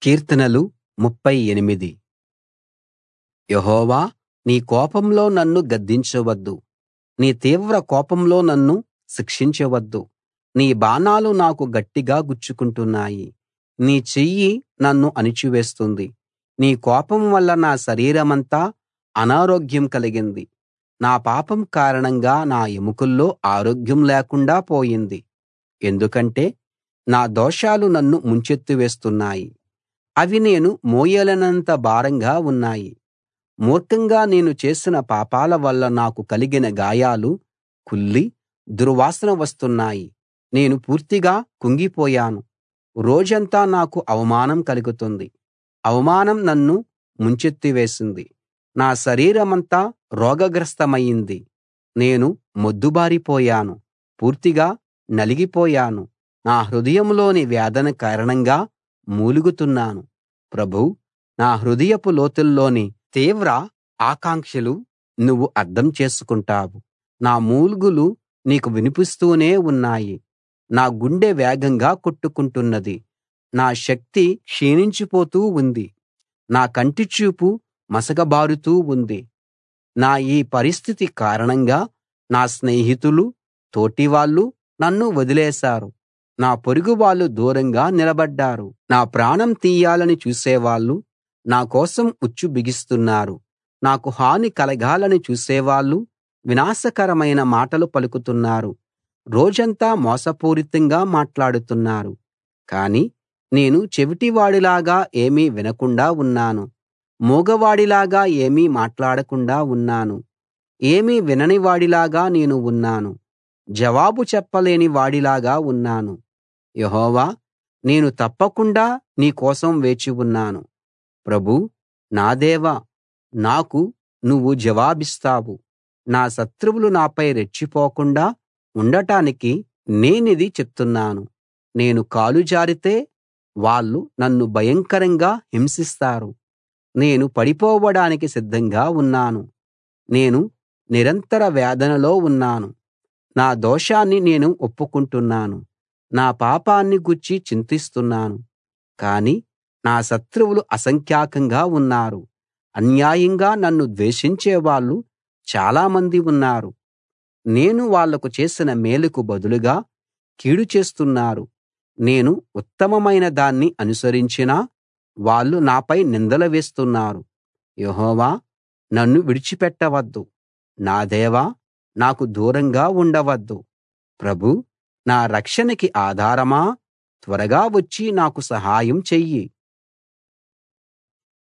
కీర్తనలు 38. యెహోవా, నీ కోపంలో నన్ను గద్దించవద్దు, నీ తీవ్ర కోపంలో నన్ను శిక్షించవద్దు. నీ బాణాలు నాకు గట్టిగా గుచ్చుకుంటున్నాయి, నీ చెయ్యి నన్ను అణిచివేస్తుంది. నీ కోపం వల్ల నా శరీరమంతా అనారోగ్యం కలిగింది. నా పాపం కారణంగా నా ఎముకల్లో ఆరోగ్యం లేకుండా పోయింది. ఎందుకంటే నా దోషాలు నన్ను ముంచెత్తివేస్తున్నాయి, అవి నేను మోయలేనంత భారంగా ఉన్నాయి. మూర్ఖంగా నేను చేసిన పాపాల వల్ల నాకు కలిగిన గాయాలు కుళ్ళి దుర్వాసన వస్తున్నాయి. నేను పూర్తిగా కుంగిపోయాను, రోజంతా నాకు అవమానం కలుగుతుంది. అవమానం నన్ను ముంచెత్తివేసింది, నా శరీరమంతా రోగగ్రస్తమయింది. నేను మొద్దుబారిపోయాను, పూర్తిగా నలిగిపోయాను. నా హృదయంలోని వేదన కారణంగా మూలుగుతున్నాను. ప్రభూ, నా హృదయపు లోతుల్లోని తీవ్ర ఆకాంక్షలు నువ్వు అర్థం చేసుకుంటావు. నా మూల్గులు నీకు వినిపిస్తూనే ఉన్నాయి. నా గుండె వేగంగా కొట్టుకుంటున్నది, నా శక్తి క్షీణించిపోతూ ఉంది, నా కంటిచూపు మసకబారుతూ ఉంది. నా ఈ పరిస్థితి కారణంగా నా స్నేహితులు, తోటివాళ్ళు నన్ను వదిలేశారు. నా పొరుగువాళ్ళు దూరంగా నిలబడ్డారు. నా ప్రాణం తీయాలని చూసేవాళ్ళు నా కోసం ఉచ్చు బిగిస్తున్నారు. నాకు హాని కలగాలని చూసేవాళ్ళు వినాశకరమైన మాటలు పలుకుతున్నారు. రోజంతా మోసపూరితంగా మాట్లాడుతున్నారు. కానీ నేను చెవిటివాడిలాగా ఏమీ వినకుండా ఉన్నాను, మూగవాడిలాగా ఏమీ మాట్లాడకుండా ఉన్నాను. ఏమీ వినని వాడిలాగా నేను ఉన్నాను, జవాబు చెప్పలేని వాడిలాగా ఉన్నాను. యెహోవా, నేను తప్పకుండా నీ కోసం వేచి ఉన్నాను. ప్రభూ, నా దేవా, నాకు నువ్వు జవాబిస్తావు. నా శత్రువులు నాపై రెచ్చిపోకుండా ఉండటానికి నేనిది చెప్తున్నాను. నేను కాలు జారితే వాళ్ళు నన్ను భయంకరంగా హింసిస్తారు. నేను పడిపోవడానికి సిద్ధంగా ఉన్నాను. నేను నిరంతర వేదనలో ఉన్నాను. నా దోషాన్ని నేను ఒప్పుకుంటున్నాను, నా పాపాన్ని గూర్చి చింతిస్తున్నాను. కానీ నా శత్రువులు అసంఖ్యాకంగా ఉన్నారు, అన్యాయంగా నన్ను ద్వేషించేవాళ్ళు చాలామంది ఉన్నారు. నేను వాళ్లకు చేసిన మేలుకు బదులుగా కీడు చేస్తున్నారు. నేను ఉత్తమమైన దాన్ని అనుసరించినా వాళ్ళు నాపై నిందలు వేస్తున్నారు. యెహోవా, నన్ను విడిచిపెట్టవద్దు. నా దేవా, నాకు దూరంగా ఉండవద్దు. ప్రభూ, నా రక్షణకి ఆధారమా, త్వరగా వచ్చి నాకు సహాయం చెయ్యి.